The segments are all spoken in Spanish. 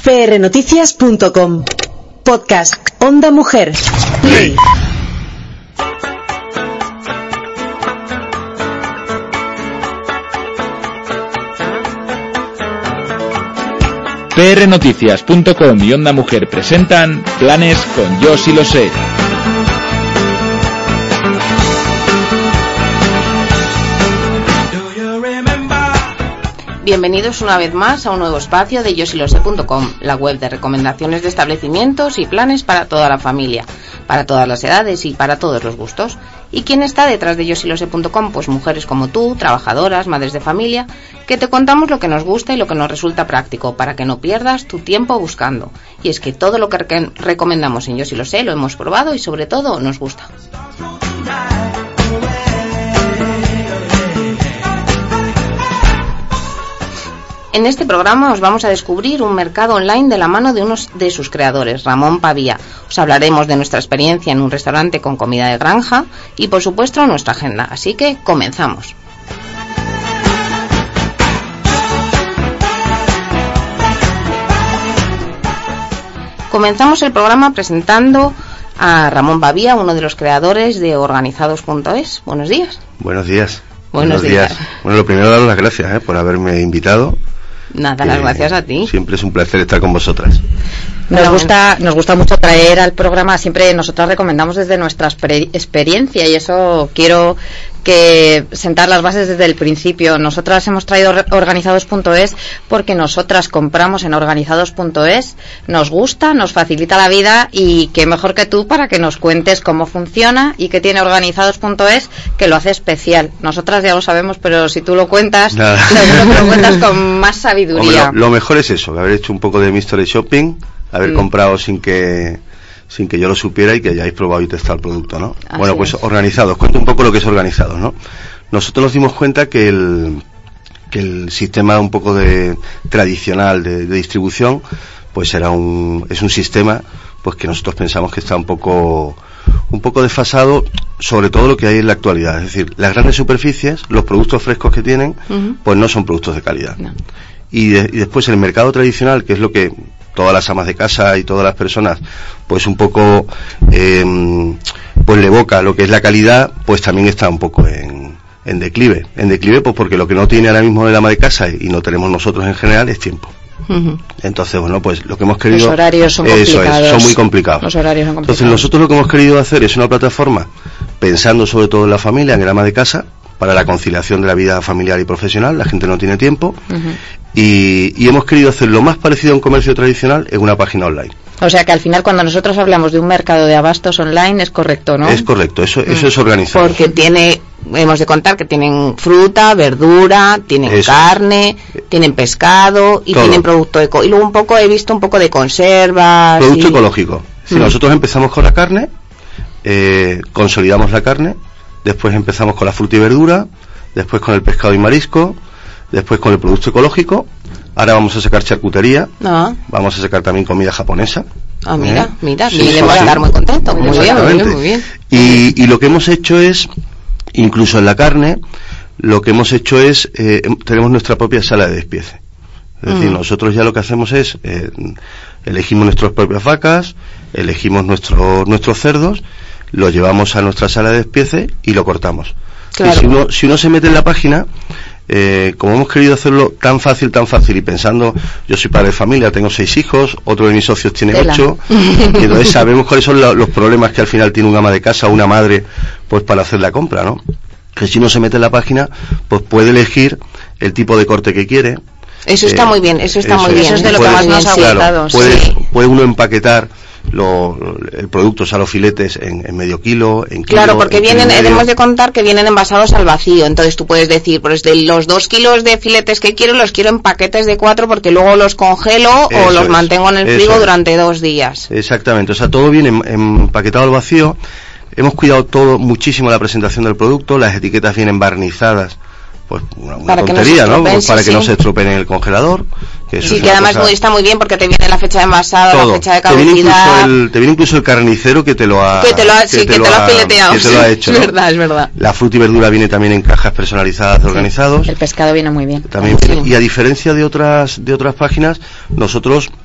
prnoticias.com. Podcast Onda Mujer. Play. prnoticias.com y Onda Mujer presentan Planes con Yo Sí Lo Sé. Bienvenidos una vez más a un nuevo espacio de yosilose.com, la web de recomendaciones de establecimientos y planes para toda la familia, para todas las edades y para todos los gustos. ¿Y quién está detrás de yosilose.com? Pues mujeres como tú, trabajadoras, madres de familia, que te contamos lo que nos gusta y lo que nos resulta práctico, para que no pierdas tu tiempo buscando. Y es que todo lo que recomendamos en Yo Sí Lo Sé lo hemos probado y sobre todo nos gusta. En este programa os vamos a descubrir un mercado online de la mano de uno de sus creadores, Ramón Pavía. Os hablaremos de nuestra experiencia en un restaurante con comida de granja y, por supuesto, nuestra agenda. Así que comenzamos. Comenzamos el programa presentando a Ramón Pavía, uno de los creadores de Organizados.es. Buenos días. Buenos días. Buenos días. Bueno, lo primero, daros las gracias por haberme invitado. Nada, las gracias a ti. Siempre es un placer estar con vosotras. Nos gusta mucho traer al programa, siempre nosotras recomendamos desde nuestra experiencia y eso quiero que sentar las bases desde el principio. Nosotras hemos traído Organizados.es porque nosotras compramos en Organizados.es, nos gusta, nos facilita la vida y qué mejor que tú para que nos cuentes cómo funciona y qué tiene Organizados.es que lo hace especial. Nosotras ya lo sabemos, pero si tú lo cuentas, seguro que lo cuentas con más sabiduría. Hombre, lo mejor es eso, haber hecho un poco de mystery shopping, haber comprado sin que yo lo supiera y que hayáis probado y testado el producto, ¿no? Así bueno, pues es. Organizados, cuento un poco lo que es Organizados, ¿no? Nosotros nos dimos cuenta que el sistema un poco tradicional de distribución, pues es un sistema pues que nosotros pensamos que está un poco desfasado, sobre todo lo que hay en la actualidad. Es decir, las grandes superficies, los productos frescos que tienen, pues no son productos de calidad. No. Y después el mercado tradicional, que es lo que todas las amas de casa y todas las personas pues un poco pues le evoca lo que es la calidad, pues también está un poco en declive pues porque lo que no tiene ahora mismo el ama de casa y no tenemos nosotros en general es tiempo. Entonces, bueno, pues lo que hemos querido... Los horarios son complicados. Son muy complicados. Los horarios son complicados. Entonces, nosotros lo que hemos querido hacer es una plataforma pensando sobre todo en la familia, en el ama de casa, para la conciliación de la vida familiar y profesional. La gente no tiene tiempo. Y hemos querido hacer lo más parecido a un comercio tradicional en una página online. O sea que al final cuando nosotros hablamos de un mercado de abastos online es correcto, ¿no? Es correcto, eso es organizado. Porque hemos de contar que tienen fruta, verdura, tienen carne, tienen pescado y todo. Tienen producto eco. Y luego he visto un poco de conservas. Producto ecológico. Si nosotros empezamos con la carne, consolidamos la carne, después empezamos con la fruta y verdura, después con el pescado y marisco, después con el producto ecológico. Ahora vamos a sacar charcutería, vamos a sacar también comida japonesa. Mira, sí, le va a estar muy contento. Muy bien. Y lo que hemos hecho es, incluso en la carne, tenemos nuestra propia sala de despiece. Es decir, nosotros ya lo que hacemos es, elegimos nuestras propias vacas, elegimos nuestros cerdos, los llevamos a nuestra sala de despiece y lo cortamos. Claro. Y si uno se mete en la página, como hemos querido hacerlo tan fácil y pensando, yo soy padre de familia, tengo 6 hijos, otro de mis socios tiene 8 y entonces sabemos cuáles son los problemas que al final tiene un ama de casa o una madre pues para hacer la compra, ¿no? Que si uno se mete en la página pues puede elegir el tipo de corte que quiere. Eso está muy bien, eso es de lo que más nos ha gustado. Puede uno empaquetar el producto, o sea, los filetes en medio kilo, en kilo. Claro, porque hemos de contar que vienen envasados al vacío, entonces tú puedes decir, pues de los 2 kilos de filetes que quiero, los quiero en paquetes de 4 porque luego los congelo o los mantengo en el frigo durante 2 días. Exactamente, o sea, todo viene empaquetado al vacío. Hemos cuidado muchísimo la presentación del producto, las etiquetas vienen barnizadas, pues una tontería, ¿no? Pues para que no se estropeen en el congelador. Que además está muy bien porque te viene la fecha de envasado, la fecha de caducidad. Te viene incluso el carnicero que te lo ha fileteado. Que te lo ha hecho. Es verdad. La fruta y verdura viene también en cajas personalizadas de Organizados. El pescado viene muy bien. También viene, y a diferencia de otras páginas, nosotros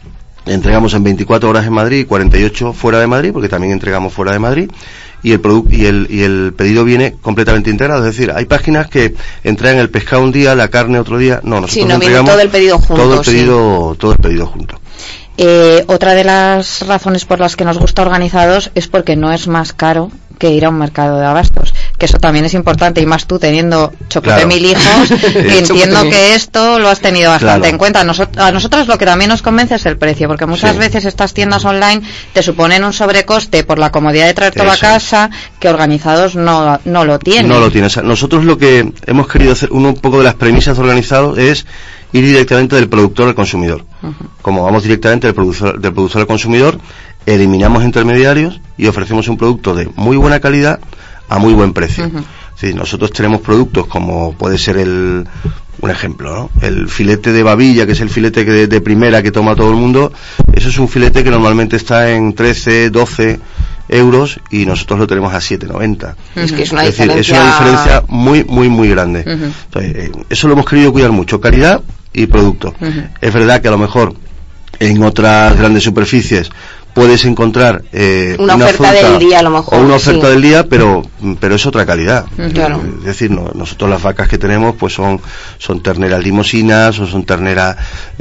Entregamos en 24 horas en Madrid y 48 fuera de Madrid, porque también entregamos fuera de Madrid, y el producto y el pedido viene completamente integrado. Es decir, hay páginas que entregan el pescado un día, la carne otro día. No, nosotros entregamos todo el pedido junto. Todo el pedido junto. Otra de las razones por las que nos gusta Organizados es porque no es más caro que ir a un mercado de abastos, que eso también es importante, y más tú teniendo chocolate mil hijos, que entiendo que esto lo has tenido bastante en cuenta. A nosotros lo que también nos convence es el precio, porque muchas veces estas tiendas online te suponen un sobrecoste por la comodidad de traer todo a casa, que Organizados no lo tiene. No lo tiene. O sea, nosotros lo que hemos querido hacer, un poco de las premisas de Organizados, es ir directamente del productor al consumidor. Como vamos directamente del productor al consumidor, eliminamos intermediarios y ofrecemos un producto de muy buena calidad a muy buen precio. Sí, nosotros tenemos productos como puede ser un ejemplo, ¿no? El filete de babilla, que es el filete de primera que toma todo el mundo. Eso es un filete que normalmente está en 13, 12 euros y nosotros lo tenemos a 7,90. Es que es una diferencia muy, muy, muy grande. Entonces, eso lo hemos querido cuidar mucho, calidad y producto. Es verdad que a lo mejor en otras grandes superficies puedes encontrar una oferta del día, a lo mejor, o una oferta del día, pero es otra calidad. Claro. Es decir, nosotros las vacas que tenemos pues son terneras limosinas o son terneras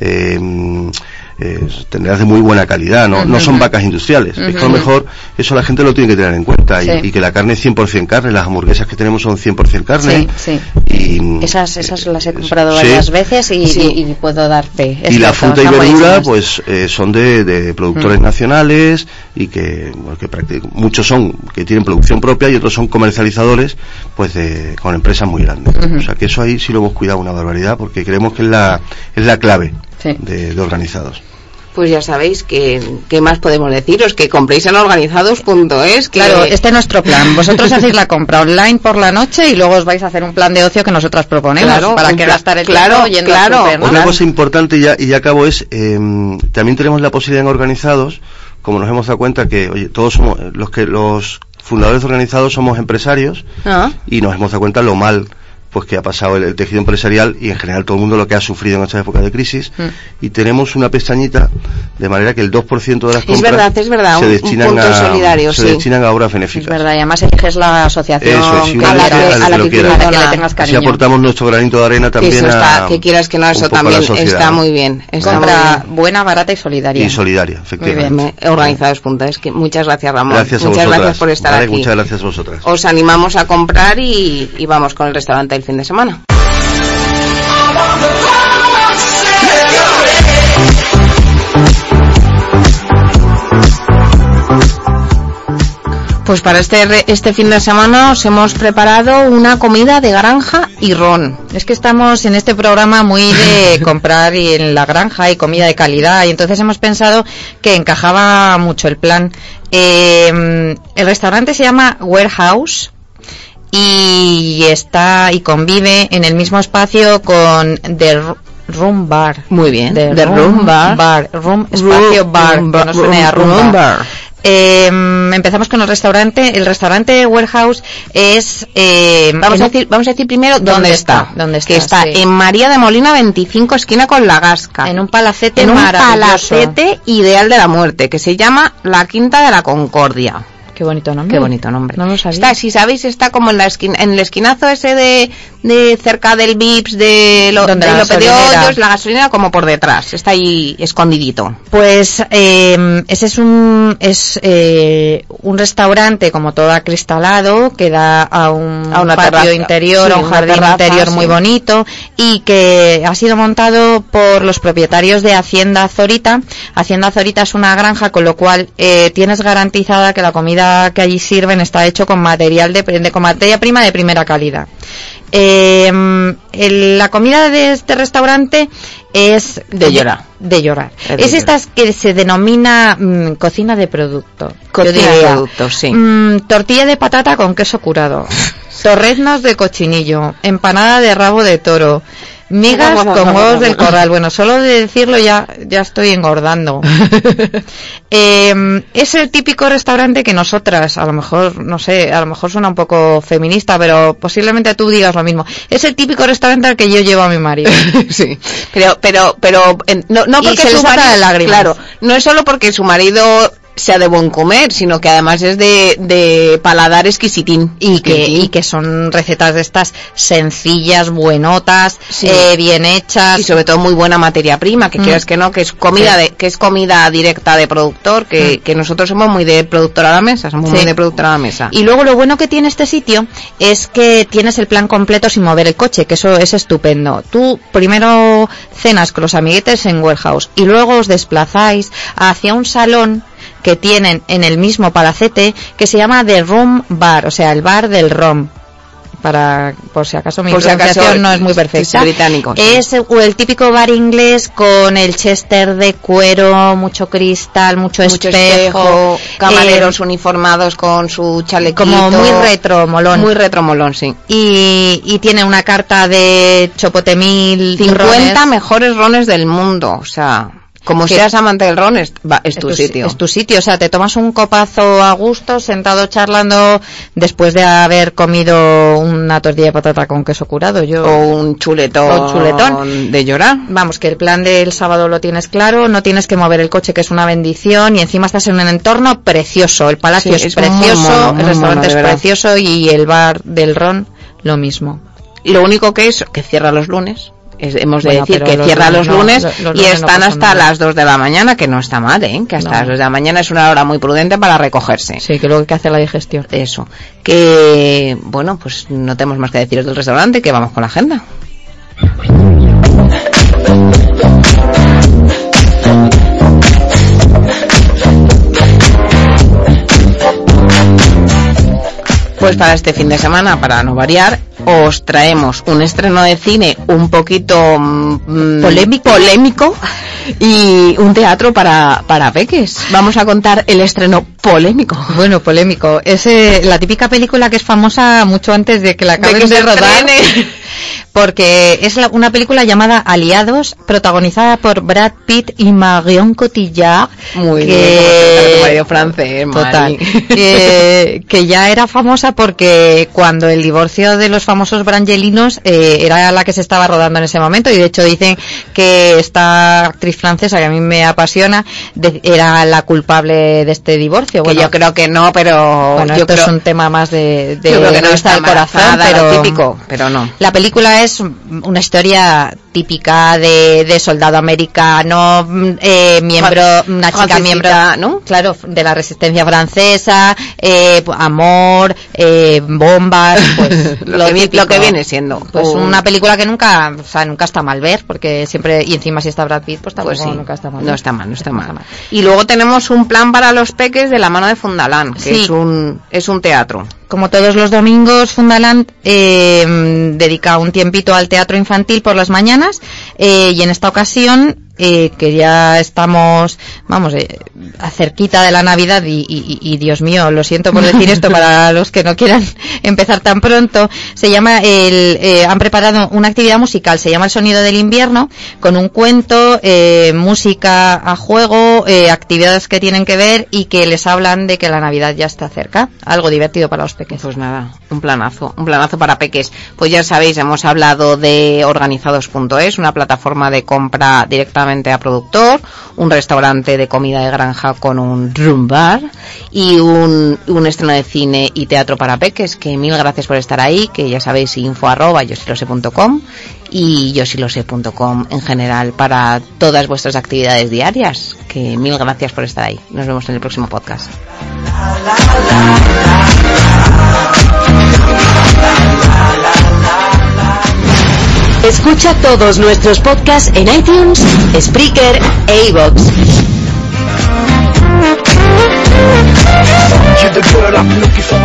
terneras de muy buena calidad, no son vacas industriales. Es que a lo mejor eso la gente lo tiene que tener en cuenta, y que la carne es 100% carne. Las hamburguesas que tenemos son 100% carne. Y esas las he comprado varias veces y puedo dar fe. Y la fruta y verdura pues son de productores nacionales, y que muchos son que tienen producción propia y otros son comercializadores pues con empresas muy grandes. O sea que eso ahí sí lo hemos cuidado una barbaridad, porque creemos que es la clave de Organizados. Pues ya sabéis que qué más podemos deciros, que compréis en organizados.es. Claro, este es nuestro plan. Vosotros hacéis la compra online por la noche y luego os vais a hacer un plan de ocio que nosotras proponemos, para que gastar el tiempo yendo al súper, ¿no? Una cosa importante, y ya acabo, es también tenemos la posibilidad en Organizados, como nos hemos dado cuenta que todos somos los fundadores de Organizados somos empresarios, y nos hemos dado cuenta lo mal pues que ha pasado el tejido empresarial y en general todo el mundo lo que ha sufrido en esta época de crisis, y tenemos una pestañita de manera que el 2% de las compras es verdad, se destinan a obras benéficas. Es verdad, y además eliges la asociación a la que le tengas cariño. Así aportamos nuestro granito de arena también que quieras que no, eso también está muy bien. Compra buena, barata y solidaria. Y solidaria, efectivamente. Muy bien, Organizados.es. Muchas gracias, Ramón. Muchas gracias por estar aquí. Muchas gracias a vosotras. Os animamos a comprar y vamos con el restaurante el fin de semana. Pues para este fin de semana os hemos preparado una comida de granja y ron. Es que estamos en este programa muy de comprar y en la granja y comida de calidad, y entonces hemos pensado que encajaba mucho el plan. El restaurante se llama Warehouse y convive en el mismo espacio con The Room Bar. Muy bien. The Room Bar. Espacio bar. Que no suene a rumba. Bar. Empezamos con el restaurante. El restaurante Warehouse es vamos a decir primero dónde está. Que está en María de Molina 25, esquina con La Gasca, en un palacete ideal de la muerte, que se llama La Quinta de la Concordia. Qué bonito nombre. Qué bonito nombre. No lo sabía. Está, si sabéis, está como en el esquinazo ese de cerca del Vips, de Lope de Hoyos, la gasolinera, como por detrás. Está ahí escondidito. Pues ese es un restaurante como todo acristalado, que da a un patio interior, a un jardín interior muy bonito, y que ha sido montado por los propietarios de Hacienda Zorita. Hacienda Zorita es una granja, con lo cual tienes garantizada que la comida que allí sirven está hecho con materia prima de primera calidad. La comida de este restaurante es de llorar. Es esta que se denomina cocina de producto. Cocina de producto, sí. Tortilla de patata con queso curado, torreznos de cochinillo, empanada de rabo de toro, Migas con huevos del corral. Bueno, solo de decirlo ya estoy engordando. Es el típico restaurante que nosotras, a lo mejor, no sé, a lo mejor suena un poco feminista, pero posiblemente tú digas lo mismo. Es el típico restaurante al que yo llevo a mi marido. Sí, pero no porque se le saca de lágrimas. Claro, no es solo porque su marido sea de buen comer, sino que además es de paladar exquisitín. Y que son recetas de estas sencillas, buenotas, sí, bien hechas. Y sobre todo muy buena materia prima, que quieras que no, que es comida sí, que es comida directa de productor, que nosotros somos muy de productor a la mesa, sí, muy de productor a la mesa. Y luego lo bueno que tiene este sitio es que tienes el plan completo sin mover el coche, que eso es estupendo. Tú primero cenas con los amiguetes en Warehouse y luego os desplazáis hacia un salón que tienen en el mismo palacete, que se llama The Rum Bar, o sea, el bar del rom. Por si acaso mi pronunciación no es muy perfecta. Es británico. Sí. Es el típico bar inglés con el chester de cuero, mucho cristal, mucho espejo, camareros uniformados con su chalequito. Como muy retromolón. Muy retromolón, sí. Y tiene una carta de chopotemil, 50 rones. Mejores rones del mundo, o sea... Como seas amante del ron, es tu sitio. Es tu sitio, o sea, te tomas un copazo a gusto, sentado charlando, después de haber comido una tortilla de patata con queso curado. O un chuletón de llorar. Vamos, que el plan del sábado lo tienes claro, no tienes que mover el coche, que es una bendición, y encima estás en un entorno precioso. El palacio es precioso, el restaurante es precioso, y el bar del ron, lo mismo. Lo único que cierra los lunes. Hemos de decir que cierra los lunes y están hasta las 2 de la mañana, que no está mal, que hasta las 2 de la mañana es una hora muy prudente para recogerse. Sí, que luego hay que hacer la digestión. Eso. Que, bueno, pues no tenemos más que deciros del restaurante, que vamos con la agenda. Pues para este fin de semana, para no variar, os traemos un estreno de cine un poquito polémico y un teatro para peques. Vamos a contar el estreno polémico. Bueno, polémico. Es la típica película que es famosa mucho antes de que la acaben de rodar. Porque es una película llamada Aliados, protagonizada por Brad Pitt y Marion Cotillard. Muy bien, marido francés, total. Que ya era famosa porque cuando el divorcio de los famosos Brangelinos era la que se estaba rodando en ese momento, y de hecho dicen que esta actriz francesa, que a mí me apasiona, era la culpable de este divorcio. Bueno, que yo creo que no, pero bueno, esto es un tema más de yo creo que no está el corazón, pero típico, pero no. La película es una historia típica de soldado americano, una chica miembro, ¿no? Claro, de la resistencia francesa, amor, bombas, pues lo que viene siendo. Pues una película que nunca está mal ver, porque siempre, y encima si está Brad Pitt, pues tampoco sí, nunca está mal. No está mal. Y luego tenemos un plan para los peques de la mano de Fundaland, que sí, es un teatro. Como todos los domingos, Fundaland dedica un tiempito al teatro infantil por las mañanas, y en esta ocasión, que ya estamos, cerquita de la Navidad y Dios mío, lo siento por decir esto para los que no quieran empezar tan pronto, han preparado una actividad musical, se llama El Sonido del Invierno, con un cuento, música a juego, actividades que tienen que ver y que les hablan de que la Navidad ya está cerca, algo divertido para los peques. Pues nada, un planazo para peques. Pues ya sabéis, hemos hablado de organizados.es, una plataforma de compra directamente a productor, un restaurante de comida de granja con un drum bar y un estreno de cine y teatro para peques, que mil gracias por estar ahí, que ya sabéis, info@yosilose.com y yosilose.com en general para todas vuestras actividades diarias, que mil gracias por estar ahí. Nos vemos en el próximo podcast. Escucha todos nuestros podcasts en iTunes, Spreaker e iVoox. You're the girl I've been looking for